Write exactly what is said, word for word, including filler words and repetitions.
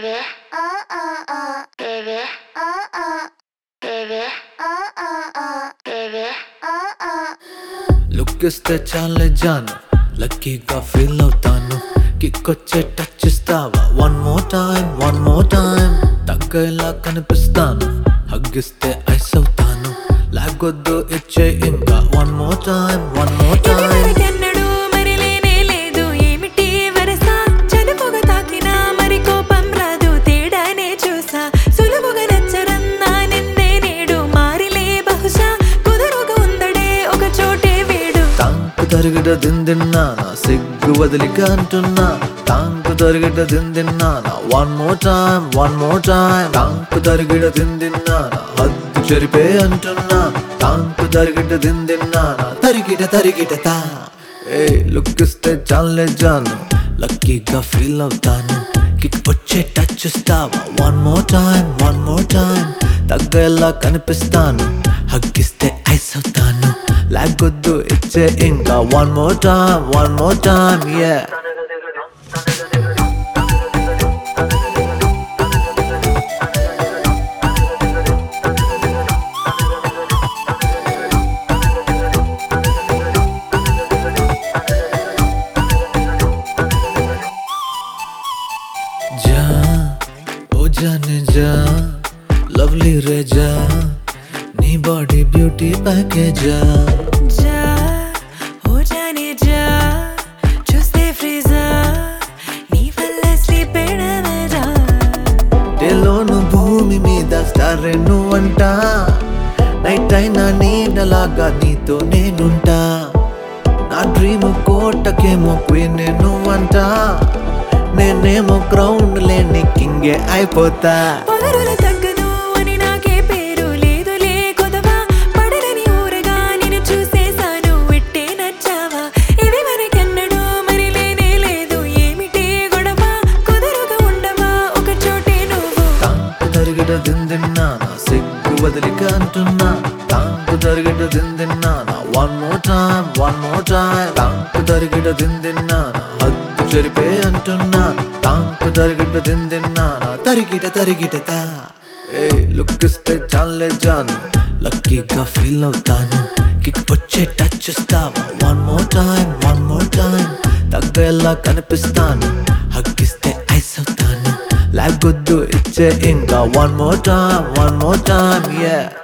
baby, uh uh uh, baby, uh uh, baby, uh uh uh, baby, uh uh. లుక్కిస్తే చాలే జాను లక్కీగా feel అవుతాను కిక్కొచ్చే touch ఇస్తావా one more time one more time తగ్గేలా కనిపిస్తాను హగ్గిస్తే ఐస్ అవుతాను లాగొద్దు ఇచ్చే ఇంకా one more time one more time తరిగిట దిందిన్నానా సిగ్గు వదిలిక అంటున్నా టాంకు తరిగిట దిందిన్నానా one more time one more time టాంకు తరిగిట దిందిన్నానా హద్దు చెరిపే అంటున్నా టాంకు తరిగిట దిందిన్నానా తరిగిట తరిగిట తా ఏ లుక్కిస్తే చాలే జాను లక్కీగా ఫీల్ అవుతాను కిక్ వచ్చే టచ్ ఇస్తావా one more time one more time తగ్గేలా కనిపిస్తాను హగ్గిస్తే ఐస్ అవుతాను లాగొద్దు ఇచ్చే ఇంకా one more time one more time యా जा ओ जाने जा लवली रे जा नी बॉडी ब्यूटी पैकेज जा हो जाने जा చూస్తే ఫ్రీజర్ నీ వల్ల స్లీప్ ఎడమరా టెలోను భూమి మీద స్టార్ నువ్వంట నైట్ అయినా నీడలాగా నీతో నేనుంటా నా డ్రీమ్ కోటకేమో క్వీన్ నువ్వంట నేనేమో గ్రౌండ్ లేని కింగే అయిపోతా పదరుల తగ్గదు అని నాకే పేరు లేదులే కొదవా పడలని ఊరగా నేను చూసేసాను ఇట్టే నచ్చావా ఇవి మనకెన్నడూ మరి లేనే లేదు ఏమిటి గొడవ కుదురుగా ఉండవా ఒక చోటే నువ్వు టాంకు తరిగిట దిందిన్నానా సిగ్గు వదిలిక అంటున్నా టాంకు తరిగిట దిందిన్నానా one more time one more time టాంకు తరిగిట దిందిన్నానా హద్దు చెరిపే అంటున్నా టాంకు తరిగిట దిందిన్నానా తరిగిట తరిగిట తా ఏ లుక్కిస్తే చాలే జాను లక్కీగా ఫీల్ అవుతాను కిక్ వచ్చే టచ్ ఇస్తావా one more time one more time తగ్గేలా కనిపిస్తాను హగ్గిస్తే ఐస్ అవుతాను లాగొద్దు ఇచ్చే ఇంకా one more time one more time yeah